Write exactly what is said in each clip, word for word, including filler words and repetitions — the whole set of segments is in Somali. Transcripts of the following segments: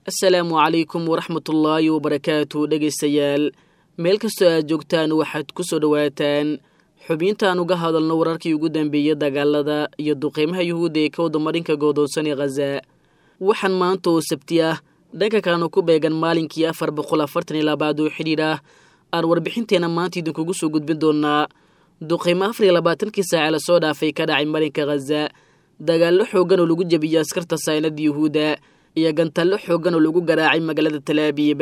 Assalaamu calaykum waraxmatullaahi wabarakaatu dhegaystayaal meel kastoo aad joogtaan waxaad ku soo dhawaataan xubintaan uga hadalno wararkii ugu dambeeyay dagaalada iyo duqeymaha Yuhuudda ee ka wada marinka go'doonsan ee Gaza. Waxaan maanta oo Sabti ah dhanka kalena ku beegan maalinkii afar boqol afartan iyo laba oo xiriir ah aan warbixinteena maanta idinkugu soo gudbin doonaa duqeymo afar iyo labaatan-kii saac la soo dhaafay ka dhacay marinka Gaza, dagaallo xooggan oo lagu jabiyay askarta saynada Yuhuudda iyo gantallo xooggan oo lagu garaacay magaalada Tel Aviv.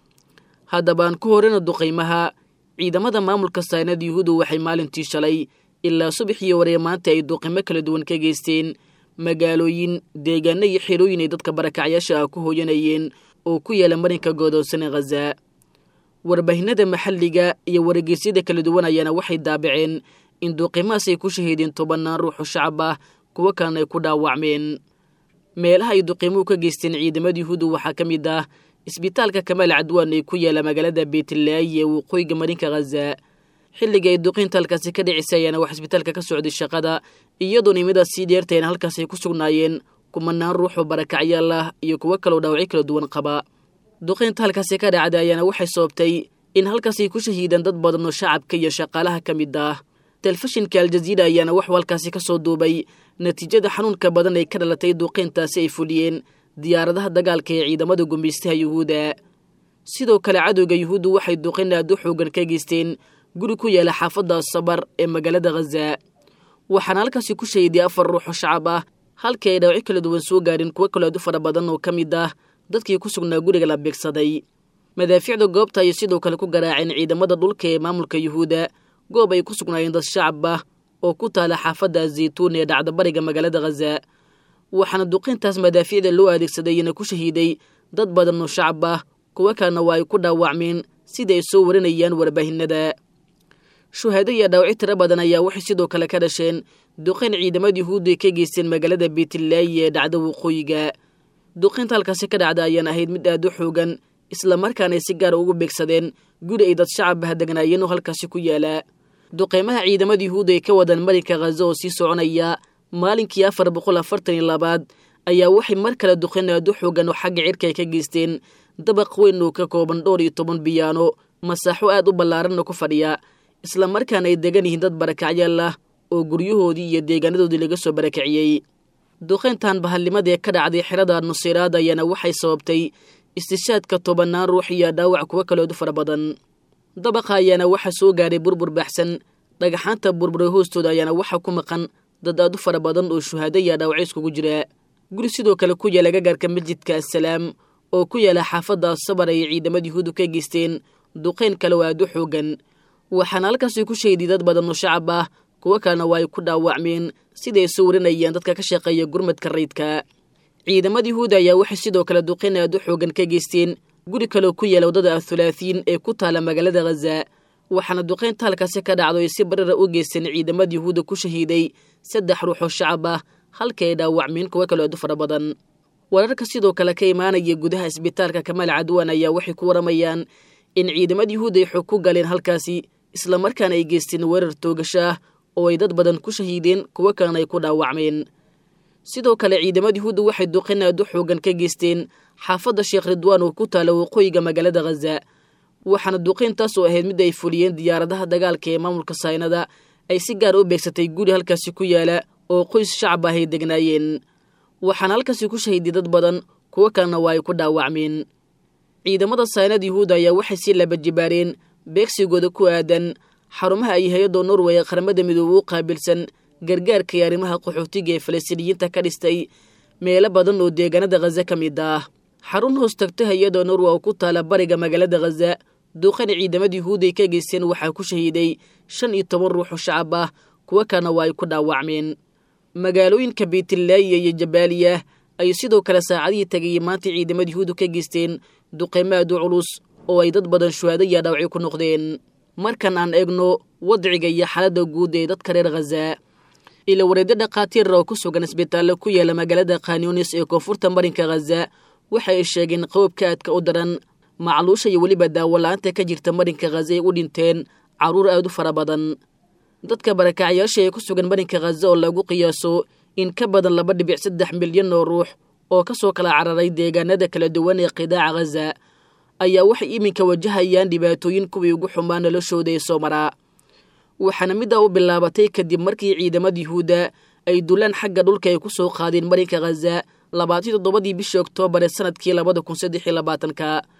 Haddaba aan ku horeyno duqeymaha ciidamada maamulka saynada Yuhuudda waxay maalintii shalay ilaa subaxii hore maanta ay duqeymo kala duwan ka geysteen magaalooyin, deegaano iyo xirooyin ay dadka barakacyaasha ah ku hooyanayeen oo ku yaala marinka go'doonsan ee Gaza. Warbaahinada maxalliga iyo wargeysyada kala duwan ayaana waxay daabaceen in duqeymahaas ay ku shahiideen tobanaan ruux oo shacab ah, kuwo kalena ay ku dhaawacmeen. meelaha ay duqeymuhu ka geysteen ciidamada Yuhuudda waxaa ka mid ah isbitaalka Kamaal Cadwaan ee ku yaala magaalada Beetlaayi ee waqooyiga marinka Gaza. xilliga ay duqeynta halkaasi ka dhicisay ayaana wax isbitaalka ka socday shaqada, iyadoo nimada sii dheertayna halkaas ay ku sugnaayeen kumanaan ruux oo barakacyaal ah iyo kuwo kaloo dhaawacyo kala duwan qaba. duqeynta halkaasi ka dhacday ayaana waxay sababtay in halkaasi ku shahiidaan dad badan oo shacabka iyo shaqaalaha ka mid ah. telefishinka Al Jazeera ayaana wax halkaasi ka soo duubay natiijada xanuunka badan ay ka dhalatay duqeyntaasi ay fuliyeen diyaaradaha dagaalka ee ciidamada gumeystaha Yuhuudda. sidoo kale cadowga Yuhuuddu waxay duqeyn aad u xooggan ka geysteen guri ku yaala xaafadda Sabar ee magaalada Gaza. waxaana halkaasi ku shahiiday afar ruux oo shacab ah, halkii ay dhaawacyo kala duwan soo gaareen kuwo kale oo fara badan oo ka mid ah dadkii ku sugnaa guriga la beegsaday. madaafiicda goobta ayay sidoo kale ku garaaceen ciidamada dhulka ee maamulka Yuhuudda, goob ay ku sugnaayeen dad shacab ah oo ku taala xaafadda Zaytuun ee dhacda bariga magaalada Gaza. waxaana duqeyntaas madaafiicda loo adeegsaday inay ku shahiiday dad badan oo shacab ah, kuwo kalena waa ay ku dhaawacmeen sida ay soo warinayaan warbaahinada. shuhaado iyo dhaawacyo tiro badan ayaa waxay sidoo kale ka dhasheen duqeyn ciidamada Yuhuudda ka geysteen magaalada Beetlaayi ee dhacda waqooyiga. duqeynta halkaasi ka dhacda ayaan ahayd mid aad u xoogan, isla markaana ay si gaar ugu beegsadeen guri ay dad shacab ah degnaayeen oo halkaasi ku yaala. duqeymaha ciidamada Yuhuudda ee ka wadan marinka Gaza oo sii soconaya maalinkii afar boqol afartan iyo laba ayaa waxay mar kale duqeyn aad u xoogan oo xagga cirka ay ka geysteen dabaq weyn oo ka kooban dhowr iyo toban biyaano, masaaxo aad u ballaaran oo ku fadhiya, isla markaana ay degan yihiin dad barakacyaal ah oo guryahoodii iyo deegaanadoodii laga soo barakaciyey. duqeyntan bahalnimada ee ka dhacday xerada Nusayraad ayaana waxay sababtay istishaadka tobanaan ruux iyo dhaawac kuwo kale oo fara badan. dabaqa ayaana waxa soo gaaray burbur baxsan, dhagaxaanta burbur hoostooda ayaana waxa ku maqan dad aad u fara badan oo shuhaado iyo dhaawacyo iskugu jira. guri sidoo kale ku yaala gaarka masjidka Assalaam oo ku yaala xaafadda Sabar ay ciidamada Yuhuudda ka geysteen duqeyn kale oo aad u xoogan. waxaana halkaasi ku shahiiday dad badan oo shacab ah, kuwo kalena waa ay ku dhaawacmeen siday soo warinayaan dadka ka shaqeeya gurmadka rayidka. ciidamada Yuhuudda ayaa waxay sidoo kale duqeyn aad u xoogan ka geysteen guri kale oo ku yaala wadada Thulaathiin ee ku taala magaalada Gaza. waxaana duqeynta halkaasi ka dhacday si barar u geysteen ciidamada Yuhuudda ku shahiiday saddex ruux oo shacab ah, halkii ay dhaawacmeen kuwo kale oo fara badan. wararka sidoo kale ka imaanaya gudaha isbitaalka Kamaal Cadwaan ayaa waxay ku waramayaan in ciidamada Yuhuudda ay xog ku galeen halkaasi, isla markaana ay geysteen weerar toogasho ah oo ay dad badan ku shahiideen kuwo kalena ay ku dhaawacmeen. sidoo kale ciidamada Yuhuudda waxay duqeyn aad u xoogan ka geysteen xaafadda Sheekh Ridwaan oo ku taala waqooyiga magaalada Gaza. waxaana duqeyntaas oo ahayd mid ay fuliyeen diyaaradaha dagaalka ee maamulka saynada ay si gaar u beegsatay guri halkaasi ku yaala oo qoys shacab ah ay degnaayeen. waxaana halkaasi ku shahiiday dad badan, kuwo kalena waa ay ku dhaawacmeen. ciidamada saynada Yuhuudda ayaa waxay si laba jibaareen beegsigooda ku aadan xarumaha ay hay'adda Norway ee qaramada midoobay u qaabilsan gargaarka iyo arrimaha qaxootiga ee Falastiiniyiinta ka dhistay meelo badan oo deegaanada Gaza ka mid ah. xarun hoos tagta hay'adda Norway oo ku taala bariga magaalada Gaza, duqeyn ciidamada Yuhuudda ka geysteen waxaa ku shahiiday shan iyo toban ruux oo shacab ah, kuwo kalena waa ay ku dhaawacmeen. magaalooyinka Beetlaayi iyo Jabaaliya ay sidoo kale saacadihii tagay maanta ciidamada Yuhuudda ka geysteen duqeymo aad u culus oo ay dad badan shuhaado iyo dhaawacyo ku noqdeen. markan aan eegno wadciga iyo xaaladda guud ee dadka reer Gaza, ila wareedyo dhaqaatiir oo ku sugan isbitaallo ku yaala magaalada Khan Yunis ee koonfurta marinka Gaza waxa ay sheegeen qababka aadka u daran, macluusha iyo weliba daawo la'aanta ka jirta marinka Gaza ay u dhinteen carruur aad u fara badan. dadka barakacyaasha ee ku sugan marinka Gaza oo lagu qiyaaso in ka badan laba dhibic saddex milyan oo ruux oo ka soo kala cararay deegaanada kala duwan ee qidaaca Gaza ayaa waxay iminka wajahayaan dhibaatooyin kuwii ugu xumaa noloshooda ee soo maraa. waxaana mid u bilaabatay kadib markii ciidamada Yuhuudda ay dulaan xagga dhulka ay ku soo qaadeen marinka Gaza labaatan iyo toddobadii bishii Oktoobar ee sanadkii laba kun saddex iyo labaatan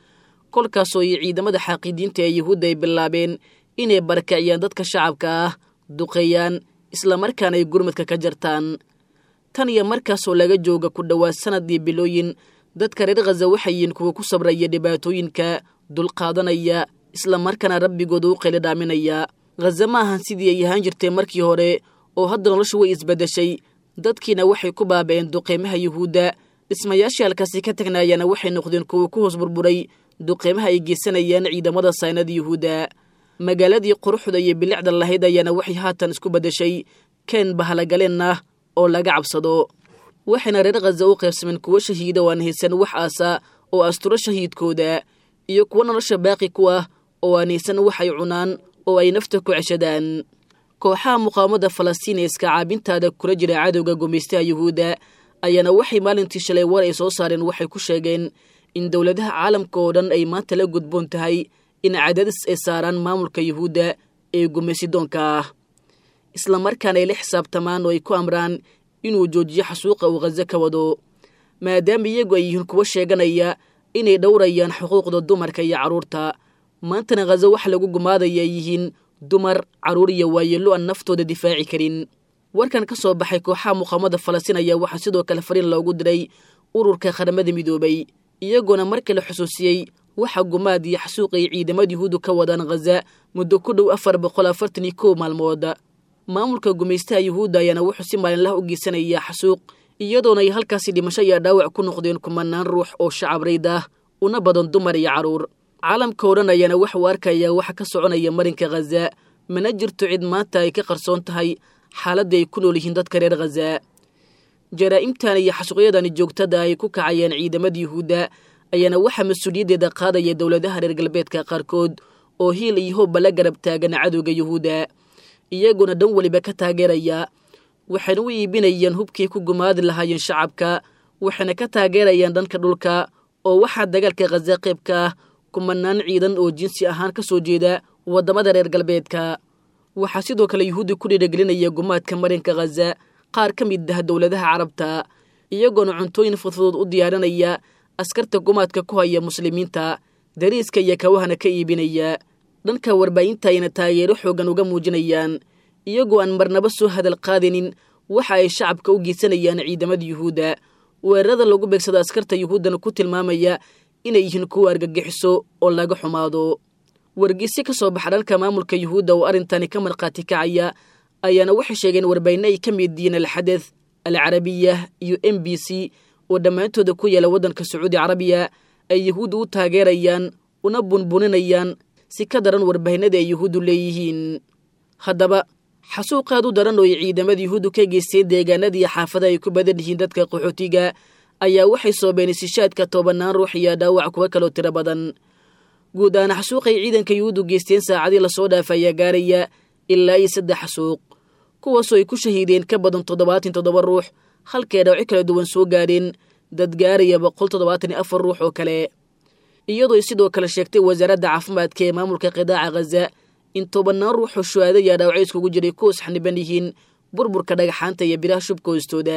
kolkaas oo ciidamada xaqiidiinta ee Yuhuudda ay bilaabeen inay barakaciyaan dadka shacabka ah, duqeeyaan, isla markaana ay gurmadka ka jartaan. tan iyo markaas oo laga jooga ku dhawaad sanadii bilooyin, dadka reer Gaza waxay yihiin kuwa ku sabraya dhibaatooyinka, dulqaadanaya, isla markaana rabbigooda u qeyli dhaaminaya. Gaza ma ahan sidii ay ahaan jirtay markii hore, oo hadda noloshu way isbedeshay. dadkiina waxay ku baabeen duqeymaha Yuhuudda, dhismayaashii halkaasi ka tagnaayana waxay noqdeen kuwa ku hoos burburay duqeymaha ay geysanayaan ciidamada saynada Yuhuudda. magaaladii quruxda iyo bilicda lahayd ayana waxay haatan isku bedeshay keen bahalagaleen ah oo laga cabsado. waxayna reer Gaza u qaybsameen kuwa shahiida waan haysan wax aasa oo asturo shahiidkooda, iyo kuwa nolosha baaqi ku ah oo aan haysan wax ay cunaan oo ay nafta ku ceshadaan. kooxaha muqaawamada Falastiin ee iska caabintaada kula jira cadowga gumeystaha Yuhuudda ayaana waxay maalintii shalay war ay soo saareen waxay ku sheegeen in dowladaha caalamka oo dhan ay maanta la gudboon tahay in cadaadis ay saaraan maamulka Yuhuudda ee gumeysidoonka ah, isla markaana ay la xisaabtamaan oo ay ku amraan inuu joojiyo xasuuqa uu Gaza ka wado, maadaama iyagu ay yihiin kuwa sheeganaya inay dhowrayaan xuquuqda dumarka iyo carruurta. maantana Gaza waxa lagu gumaadaya yihiin dumar, carruur iyo waayeello aan naftooda difaaci karin. warkan ka soo baxay kooxaha muqaawamada Falastiin ayaa waxaa sidoo kale fariin loogu diray ururka qaramada midoobay, iyagoona markii la xusuusiyey waxa gumaad iyo xasuuq ay ciidamada Yuhuuddu ka wadaan Gaza muddo ku dhow afar boqol afartan iyo kow maalmood. maamulka gumeystaha Yuhuudda ayaana wuxuu si maalinlaha u geysanaya xasuuq, iyadoona ay halkaasi dhimasho iyo dhaawac ku noqdeen kumanaan ruux oo shacab reyd ah, una badan dumar iyo carruur. caalamka oo dhan ayaana waxa uu arkayaa waxa ka soconaya marinka Gaza, mana jirto cid maanta ay ka qarsoon tahay xaaladda ay ku nool yihiin dadka reer Gaza. jaraa'imtan iyo xasuuqyadani joogtada ay ku kacayaan ciidamada Yuhuudda ayaana waxa mas'uuliyaddeeda qaadaya dowladaha reer galbeedka qaarkood oo hiil iyo hoob la garab taagan cadowga Yuhuudda, iyaguna dhan waliba ka taageeraya. waxayna u iibinayaan hubkii ku gumaadi lahaayeen shacabka, waxayna ka taageerayaan dhanka dhulka oo waxaa dagaalka Gaza qayb ka ah kumanaan ciidan oo jinsi ahaan ka soo jeeda waddamada reer galbeedka. waxaa sidoo kale Yuhuudda ku dhiirigelinaya gumaadka marinka Gaza qaar ka mid ah dowladaha carabta, iyagoona cuntooyin fudfudud u diyaarinaya askarta gumaadka ku haya muslimiinta, dariiska iyo kawahana ka iibinaya. dhanka warbaahinta ayna taageero xoogan uga muujinayaan, iyagoo aan marnaba soo hadal qaadinin waxa ay shacabka u geysanayaan ciidamada Yuhuudda. weerarada lagu beegsado askarta Yuhuuddana ku tilmaamaya inay yihiin kuwa argagixiso oo laga xumaado. wargeysi ka soo baxa dhanka maamulka Yuhuudda oo arrintani ka marqaati kacaya ayaana waxay sheegeen warbaahinno ay ka mid yihiin Al-Xadath, Al-Carabiya iyo M B C oo dhammaantooda ku yaala waddanka Sacuudi Carabiya ay Yuhuudda u taageerayaan una bunbuninayaan si ka daran warbaahinada ay Yuhuuddu leeyihiin. haddaba xasuuqaad u daran oo ay ciidamada Yuhuuddu ka geysteen deegaanada iyo xaafadaha ay ku badan yihiin dadka qaxootiga ayaa waxay soo beenisishaadka tobanaan ruux iyo dhaawac kuwa kaloo tiro badan. guud ahaan xasuuqay ciidanka Yuhuuddu geysteen saacadii lasoo dhaafay ayaa gaaraya ilaa iyo saddex xasuuq, kuwaasoo ay ku shahiideen ka badan toddobaatan iyo toddoba ruux, halkee dhawci kala duwan soo gaadheen dad gaaraya boqol toddobaatan iyo afar ruux oo kale. iyadoo ay sidoo kale sheegtay wasaaradda caafimaadka ee maamulka qidaaca Gaza in tobanaan ruux oo shuhaado iyo dhaawac iskugu jiray ku isxaniban yihiin burburka dhagaxaanta iyo biraha shubka hoostooda.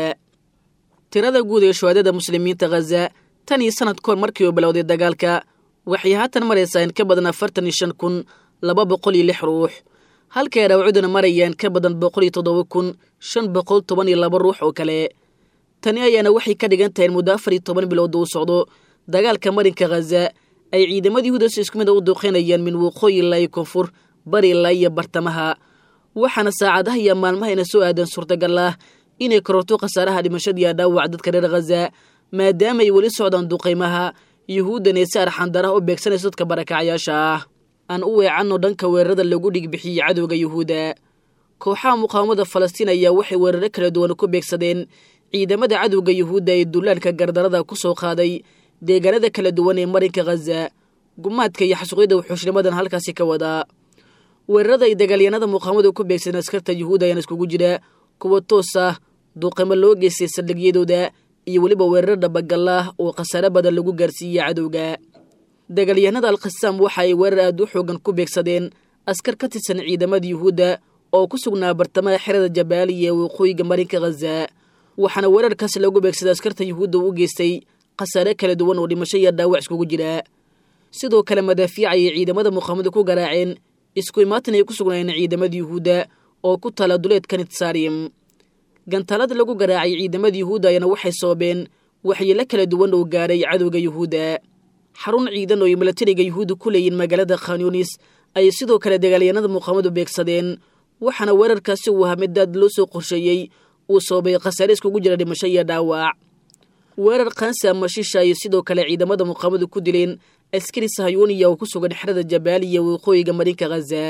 tirada guud ee shuhaadada muslimiinta Gaza tan iyo sanad kahor markii uu bilowday dagaalka waxay haatan maraysaa in ka badan afartan iyo shan kun laba boqol iyo lix ruux, halkay dhaawacuduna marayaan ka badan boqol iyo toddoba kun shan boqol toban iyo laba ruux oo kale. tani ayaana waxay ka dhigan tahay muddo afar iyo toban bilood uu socdo dagaalka marinka Gaza ay ciidamada Yuhuudda si isku mid u duqeynayaan min waqooyi ilaa iyo koonfur, bari ilaa iyo bartamaha. waxaana saacadaha iyo maalmaha ina soo aadan suurtagal ah inay kororto khasaaraha dhimashada iyo dhaawaca dadka reer Gaza, maadaama ay weli socdaan duqeymaha Yuhuuddana si arxandara u beegsanayso dadka barakacayaasha ah. aan u weecanno dhanka weerarada lagu dhigbixiyey cadowga Yuhuudda. kooxaha muqaawamada Falastiin ayaa waxay weeraro kala duwan ku beegsadeen ciidamada cadowga Yuhuudda ee duulaanka gardarada ku soo qaaday deegaanada kala duwan ee marinka Gaza. gumaadka iyo xasuuqyada wuxuushnimadan halkaasi ka wadaa. weerarada ay dagaalyahanada muqaawamada ku beegsadeen askarta Yuhuudda ayaan iskugu jira kuwa toos ah, duqeymo loo geystay saldhigyadooda iyo weliba weerar dhabagallah oo khasaare badan lagu gaarsiiyey cadowga. dagaalyahanada alqasaam waxa ay weerar aad u xoogan ku beegsadeen askar ka tirsan ciidamada yuhuudda oo ku sugnaa bartamaha xerada jabaaliya ee waqooyiga marinka ghaza, waxaana weerarkaasi lagu beegsaday askarta yuhuudda u geystay khasaare kala duwan oo dhimasho iyo dhaawac iskugu jira. sidoo kale madaafiic ayay ciidamada muqaamadu ku garaaceen isku imaatin ay ku sugnaayeen ciidamada yuhuudda oo ku tala duleedka nitsaarim. gantaalada lagu garaacay ciidamada yuhuudda ayana waxay soobeen waxyeelo kala duwan oo gaaray cadowga yuhuudda. xarun ciidan oo ay milatariga yuhuudda ku leeyiin magaalada Khan Yunis ayay sidoo kale dagaalyahanada muqaamadu beegsadeen, waxaana weerarkaasi uu ahaa mid dad loo soo qorsheeyey uu soobay khasaare iskugu jira dhimasho iyo dhaawac. weerar qaansi ama shisha ayay sidoo kale ciidamada muqaamadu ku dileen askari sahayuuniya oo ku sugan xerada jabaaliya waqooyiga marinka ghaza.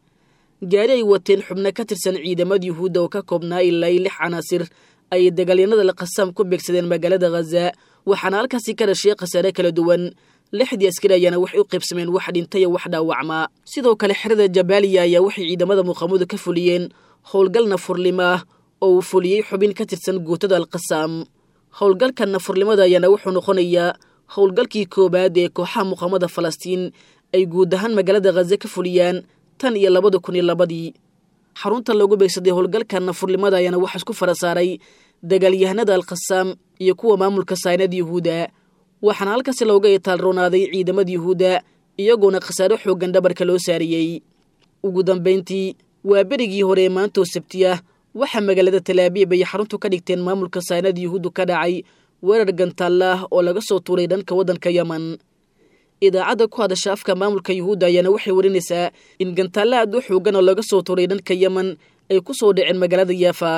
gaari ay wateen xubno ka tirsan ciidamada yuhuudda oo ka koobnaa ilaa lix canaasir ayay dagaalyahanada alqasaam ku beegsadeen magaalada ghaza, waxaana halkaasi ka dhashay khasaare kala duwan. lixdii askari ayaana waxay u qaybsameen wax dhintay iyo wax dhaawacma. sidoo kale xerada jabaaliya ayaa waxay ciidamada muqaamadu ka fuliyeen howlgal nafurnimo ah oo uu fuliyey xubin ka tirsan guutada alqasaam. howlgalkan nafurnimada ayaana wuxuu noqonayaa howlgalkii koobaad ee kooxaha muqaamada falastiin ay guud ahaan magaalada ghaza ka fuliyaan tan iyo labada kun iyo labadii. xarunta lagu beegsaday howlgalkan nafurnimada ayaana waxaa isku fara saaray dagaalyahanada alqasaam iyo kuwa maamulka saynada yuhuudda, waxaana halkaasi looga itaalroonaaday ciidamada yuhuudda iyagoona khasaare xooggan dhabarka loo saariyey. ugu dambayntii waa berigii hore ee maantoo sabti ah waxaa magaalada talaabiib ay xaruntu ka dhigteen maamulka saynada yuhuuddu ka dhacay weerar gantaalla ah oo laga soo tuuray dhanka waddanka yaman. idaacadda ku hadasha afka maamulka yuhuudda ayaana waxay warinaysaa in gantaalla aad u xoogan oo laga soo tuuray dhanka yaman ay ku soo dhaceen magaalada yaafa,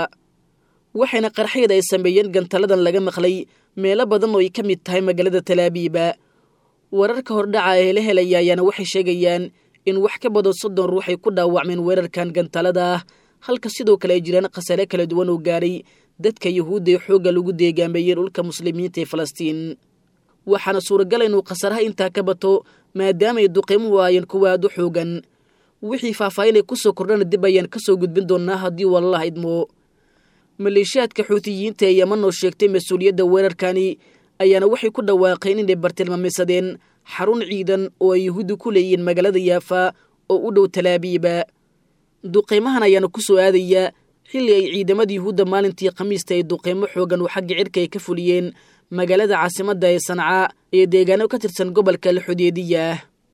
waxayna qarxiyada ay sameeyeen gantalladan laga maqlay meelo badan oo ay ka mid tahay magaalada talaabiiba. wararka hordhaca ee la helaya ayaana waxay sheegayaan in wax ka badan soddon ruux ay ku dhaawacmeen weerarkan gantaalada ah, halka sidoo kale ay jiraan khasaare kala duwan oo gaaray dadka yuhuudda ee xoogga lagu deegaameeyey dhulka muslimiinta ee falastiin. waxaana suuragal inuu khasaaraha intaa ka bato maadaama ay duqeymuhu aayeen kuwa aad u xoogan. wixii faahfaahinay ku soo kordhana dib ayaan ka soo gudbin doonnaa haddii wallah idmo. maleeshiyaadka xuutiyiinta ee yaman oo sheegtay mas-uuliyadda weerarkani ayaana waxay ku dhawaaqeen inay bartilmaameysadeen xarun ciidan oo ay yuhuuddu ku leeyihiin magaalada yaafa oo u dhow talaabiiba. duqeymahan ayaana ku soo aadaya xilli ay ciidamada yuhuudda maalintii khamiista ay duqeymo xoogan oo xagga cirka ay ka fuliyeen magaalada caasimadda ee sanca iyo deegaano ka tirsan gobolka alxudeediya.